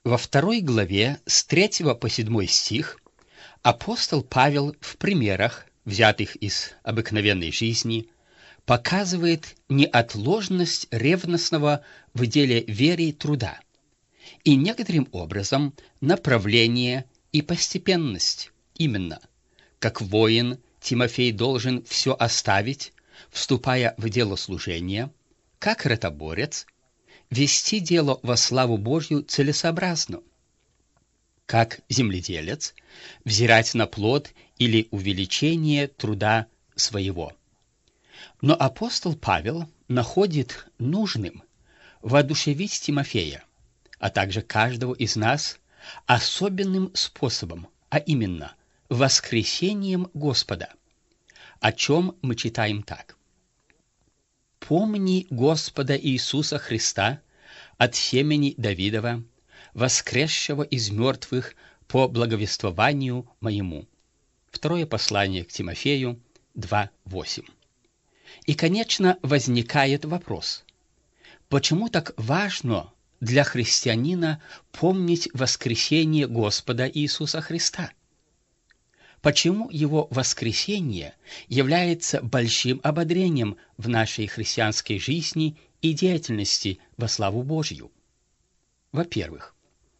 Во 2 главе с 3 по 7 стих апостол Павел в примерах, взятых из обыкновенной жизни, показывает неотложность ревностного в деле веры и труда и некоторым образом направление и постепенность. Именно, как воин, Тимофей должен все оставить, вступая в дело служения, как ротоборец, вести дело во славу Божью целесообразно, как земледелец, взирать на плод или увеличение труда своего. Но апостол Павел находит нужным воодушевить Тимофея, а также каждого из нас особенным способом, а именно воскресением Господа, о чем мы читаем так. «Помни Господа Иисуса Христа от семени Давидова, воскресшего из мертвых по благовествованию моему». Второе послание к Тимофею 2:8. И, конечно, возникает вопрос, почему так важно для христианина помнить воскресение Господа Иисуса Христа? Почему Его воскресение является большим ободрением в нашей христианской жизни и деятельности во славу Божью? Во-первых,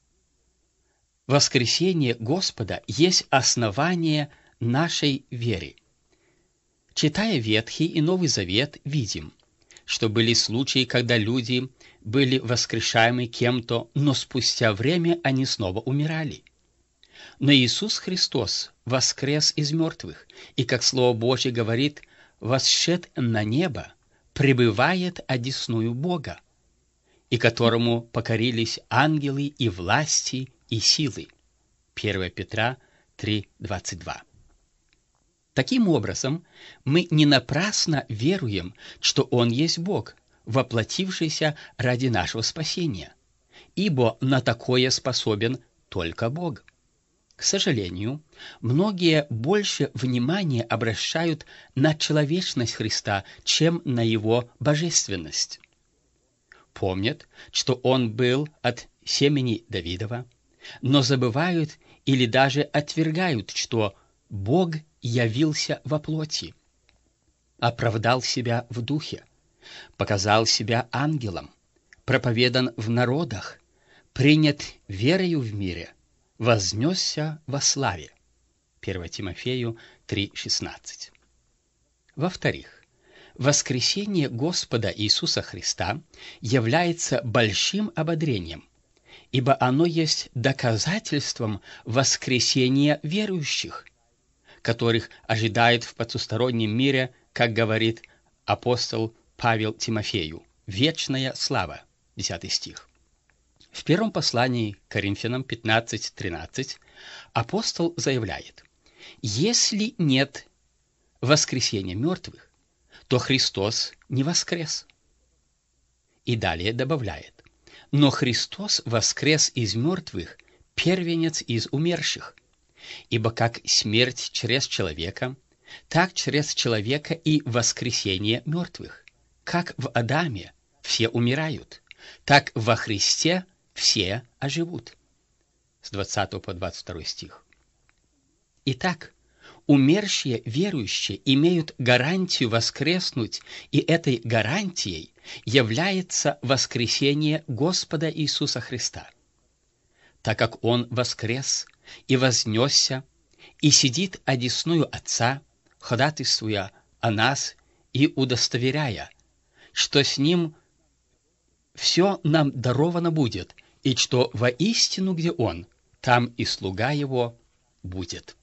воскресение Господа есть основание нашей веры. Читая Ветхий и Новый Завет, видим, что были случаи, когда люди были воскрешаемы кем-то, но спустя время они снова умирали. Но Иисус Христос воскрес из мертвых, и, как Слово Божье говорит, восшед на небо, пребывает одесную Бога, и которому покорились ангелы и власти и силы. 1 Петра 3:22. Таким образом, мы не напрасно веруем, что Он есть Бог, воплотившийся ради нашего спасения, ибо на такое способен только Бог. К сожалению, многие больше внимания обращают на человечность Христа, чем на Его божественность. Помнят, что Он был от семени Давидова, но забывают или даже отвергают, что Бог явился во плоти, оправдал себя в духе, показал себя ангелом, проповедан в народах, принят верою в мире, вознесся во славе. 1 Тимофею 3:16. Во-вторых, воскресение Господа Иисуса Христа является большим ободрением, ибо оно есть доказательством воскресения верующих, которых ожидает в потустороннем мире, как говорит апостол Павел Тимофею, вечная слава. 10 стих. В первом послании к Коринфянам 15:13 апостол заявляет: «Если нет воскресения мертвых, то Христос не воскрес». И далее добавляет: «Но Христос воскрес из мертвых, первенец из умерших, ибо как смерть через человека, так через человека и воскресение мертвых. Как в Адаме все умирают, так во Христе все оживут». С 20 по 22 стих. Итак, умершие верующие имеют гарантию воскреснуть, и этой гарантией является воскресение Господа Иисуса Христа. Так как Он воскрес и вознесся, и сидит одесную Отца, ходатайствуя о нас и удостоверяя, что с Ним все нам даровано будет, и что воистину, где Он, там и слуга Его будет.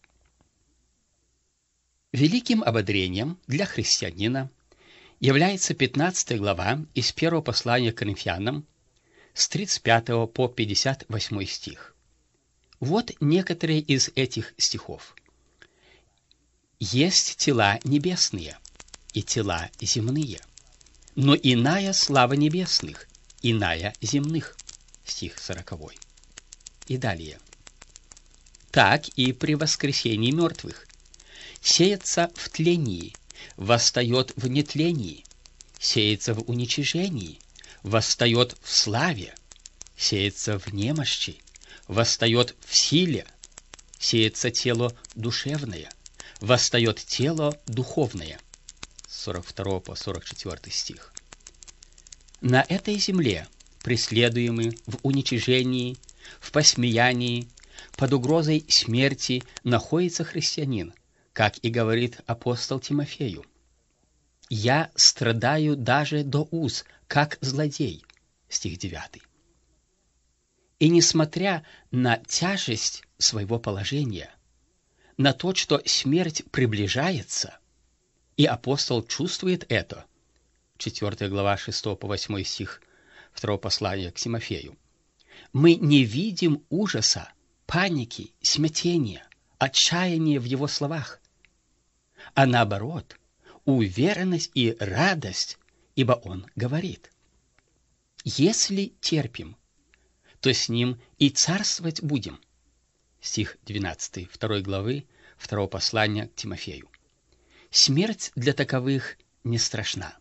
Великим ободрением для христианина является 15 глава из первого послания к Коринфянам с 35 по 58 стих. Вот некоторые из этих стихов. «Есть тела небесные и тела земные, но иная слава небесных, иная земных». Стих 40. И далее. «Так и при воскресении мертвых. Сеется в тлении, восстает в нетлении, сеется в уничижении, восстает в славе. сеется в немощи, восстает в силе, сеется тело душевное, восстает тело духовное. С 42 по 44 стих. На этой земле, преследуемый в уничижении, в посмеянии, под угрозой смерти, находится христианин, как и говорит апостол Тимофею. «Я страдаю даже до уз, как злодей». Стих 9. И несмотря на тяжесть своего положения, на то, что смерть приближается, и апостол чувствует это, 4 глава 6 по 8 стих 2 послания к Тимофею, мы не видим ужаса, паники, смятения, отчаяния в его словах, а наоборот, уверенность и радость, ибо он говорит: «Если терпим, то с ним и царствовать будем». Стих 12 2 главы 2 послания к Тимофею. Смерть для таковых не страшна.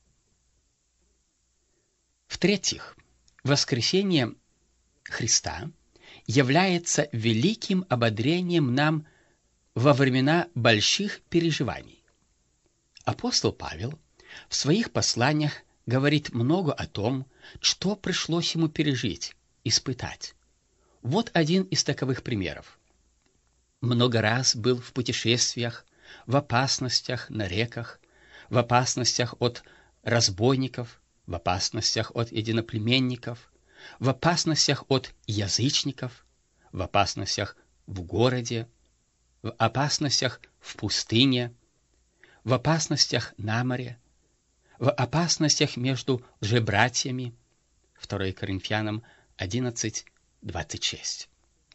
В-третьих, воскресение Христа является великим ободрением нам во времена больших переживаний. Апостол Павел в своих посланиях говорит много о том, что пришлось ему пережить, испытать. Вот один из таковых примеров. Много раз был в путешествиях, в опасностях на реках, в опасностях от разбойников, в опасностях от единоплеменников, в опасностях от язычников, в опасностях в городе, в опасностях в пустыне, в опасностях на море, в опасностях между лжебратьями. 2 Коринфянам 11:26.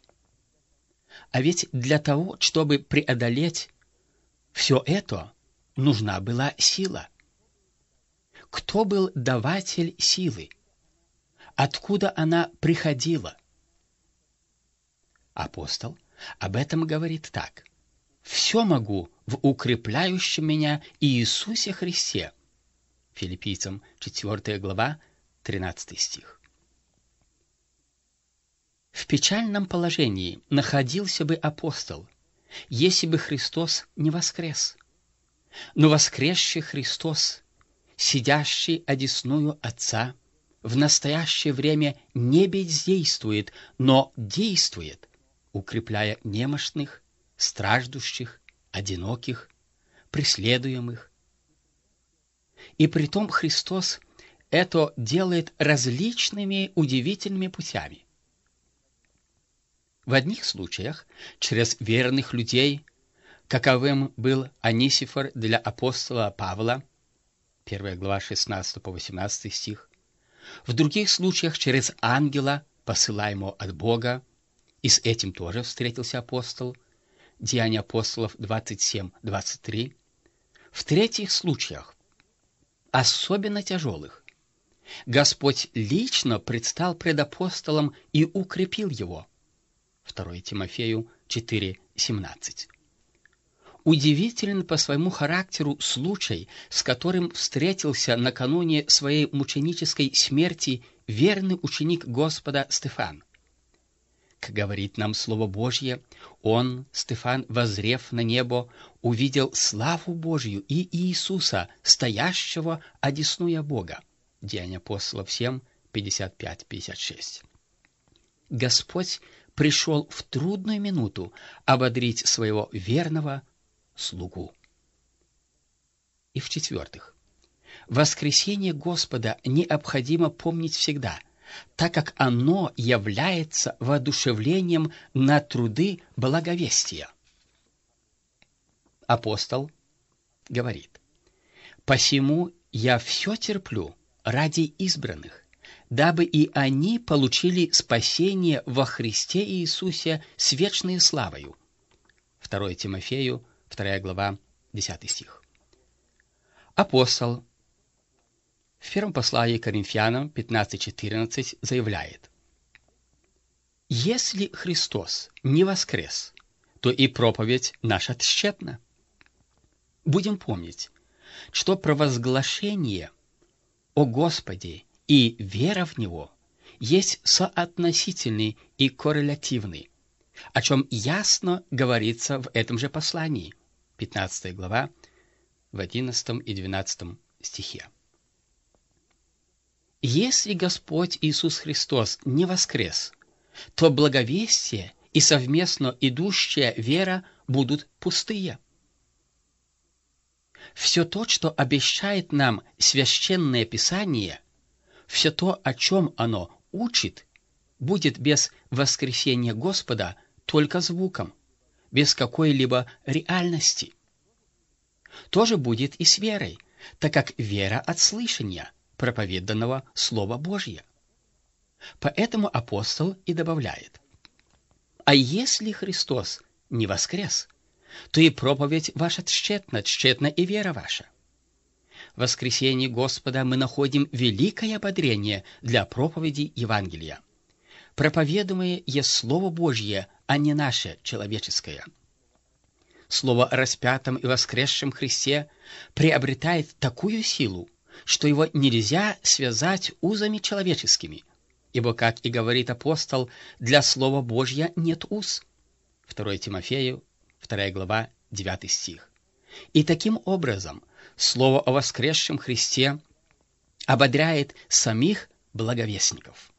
А ведь для того, чтобы преодолеть все это, нужна была сила. Кто был даватель силы? Откуда она приходила? Апостол об этом говорит так: «Все могу в укрепляющем меня Иисусе Христе». Филиппийцам 4 глава 13 стих. В печальном положении находился бы апостол, если бы Христос не воскрес. Но воскресший Христос, сидящий одесную Отца, в настоящее время не бездействует, но действует, укрепляя немощных, страждущих, одиноких, преследуемых. И притом Христос это делает различными удивительными путями. В одних случаях через верных людей, каковым был Онисифор для апостола Павла, 1 глава 16 по 18 стих, в других случаях через ангела, посылаемого от Бога, и с этим тоже встретился апостол, Деяния апостолов 27-23, в третьих случаях, особенно тяжелых, Господь лично предстал пред апостолом и укрепил его. 2 Тимофею 4:17. Удивителен по своему характеру случай, с которым встретился накануне своей мученической смерти верный ученик Господа Стефан. Как говорит нам Слово Божье, он, Стефан, воззрев на небо, увидел славу Божью и Иисуса, стоящего одесную Бога. Деяния апостолов 7, 55-56. Господь пришел в трудную минуту ободрить своего верного слугу. И в-четвертых, воскресение Господа необходимо помнить всегда, так как оно является воодушевлением на труды благовестия. Апостол говорит: «Посему я все терплю ради избранных, дабы и они получили спасение во Христе Иисусе с вечной славою». 2 Тимофею, 2 глава, 10 стих. Апостол в первом послании к Коринфянам 15:14 заявляет: «Если Христос не воскрес, то и проповедь наша тщетна». Будем помнить, что провозглашение о Господе и вера в Него есть соотносительный и коррелятивный, о чем ясно говорится в этом же послании, 15 глава, в 11 и 12 стихе. Если Господь Иисус Христос не воскрес, то благовестие и совместно идущая вера будут пустые. Все то, что обещает нам Священное Писание, все то, о чем оно учит, будет без воскресения Господа только звуком, без какой-либо реальности. То же будет и с верой, так как вера от слышания проповеданного Слова Божьего. Поэтому апостол и добавляет: «А если Христос не воскрес, то и проповедь ваша тщетна, тщетна и вера ваша». В воскресении Господа мы находим великое ободрение для проповеди Евангелия. Проповедуемое есть Слово Божье, а не наше человеческое. Слово о распятом и воскресшем Христе приобретает такую силу, что его нельзя связать узами человеческими, ибо, как и говорит апостол, для Слова Божья нет уз. 2 Тимофею, 2 глава, 9 стих. И таким образом Слово о воскресшем Христе ободряет самих благовестников.